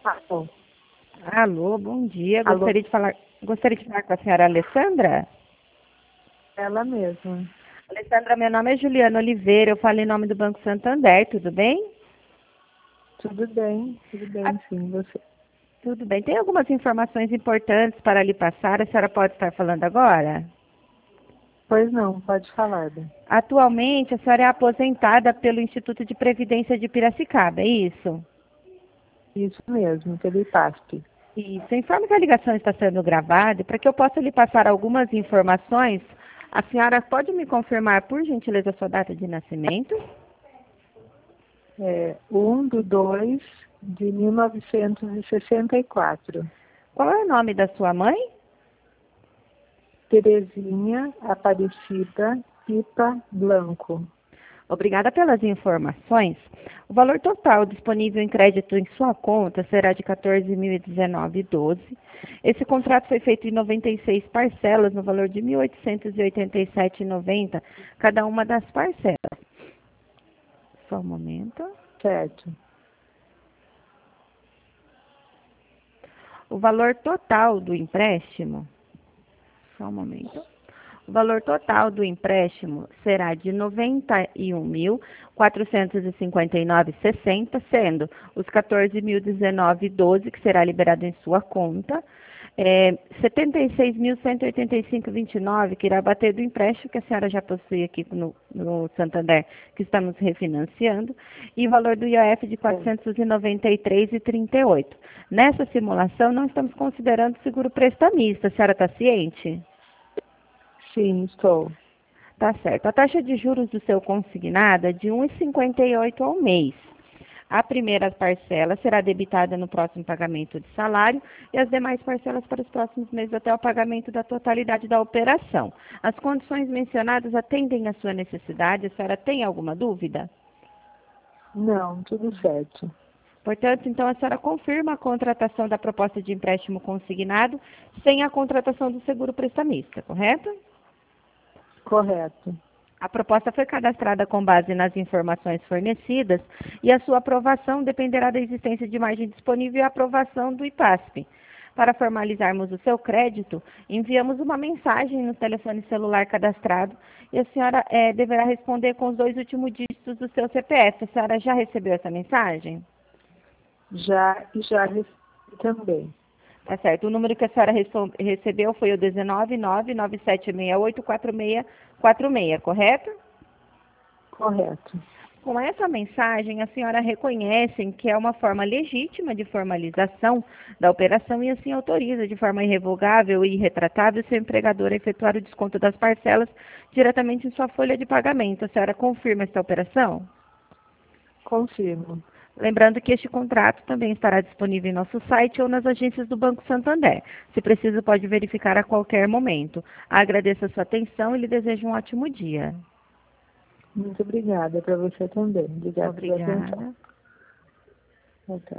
Alô? Alô, bom dia. Alô? Gostaria de falar com a senhora Alessandra. Ela mesma. Alessandra, meu nome é Juliana Oliveira, eu falo em nome do Banco Santander, tudo bem? Tudo Ah, bem, sim, você. tudo bem. Tem algumas informações importantes para lhe passar, a senhora pode estar falando agora? Pois não, pode falar, bem. Atualmente, a senhora é aposentada pelo Instituto de Previdência de Piracicaba, é isso? Isso mesmo, pelo IPASP. Isso. Informe que a ligação está sendo gravada e para que eu possa lhe passar algumas informações, a senhora pode me confirmar, por gentileza, a sua data de nascimento? 1/2 de 1964. Qual é o nome da sua mãe? Terezinha Aparecida Pipa Blanco. Obrigada pelas informações. O valor total disponível em crédito em sua conta será de R$ 14.019,12. Esse contrato foi feito em 96 parcelas, no valor de R$ 1.887,90, cada uma das parcelas. Só um momento. Certo. O valor total do empréstimo, só um momento. O valor total do empréstimo será de R$ 91.459,60, sendo os R$ 14.019,12 que será liberado em sua conta, R$ 76.185,29 que irá bater do empréstimo que a senhora já possui aqui no Santander, que estamos refinanciando, e o valor do IOF de R$ 493,38. Nessa simulação, não estamos considerando seguro prestamista. A senhora está ciente? Sim, estou. Tá certo. A taxa de juros do seu consignado é de 1,58 ao mês. A primeira parcela será debitada no próximo pagamento de salário e as demais parcelas para os próximos meses até o pagamento da totalidade da operação. As condições mencionadas atendem à sua necessidade? A senhora tem alguma dúvida? Não, tudo certo. Portanto, então a senhora confirma a contratação da proposta de empréstimo consignado sem a contratação do seguro prestamista, correto? Correto. A proposta foi cadastrada com base nas informações fornecidas e a sua aprovação dependerá da existência de margem disponível e a aprovação do IPASP. Para formalizarmos o seu crédito, enviamos uma mensagem no telefone celular cadastrado e a senhora deverá responder com os 2 últimos dígitos do seu CPF. A senhora já recebeu essa mensagem? Já recebi também. Tá certo. O número que a senhora recebeu foi o 19997684646, correto? Correto. Com essa mensagem, a senhora reconhece que é uma forma legítima de formalização da operação e assim autoriza de forma irrevogável e irretratável seu empregador a efetuar o desconto das parcelas diretamente em sua folha de pagamento. A senhora confirma esta operação? Confirmo. Lembrando que este contrato também estará disponível em nosso site ou nas agências do Banco Santander. Se preciso, pode verificar a qualquer momento. Agradeço a sua atenção e lhe desejo um ótimo dia. Muito obrigada para você também. Obrigada pela atenção. Obrigada. Ok.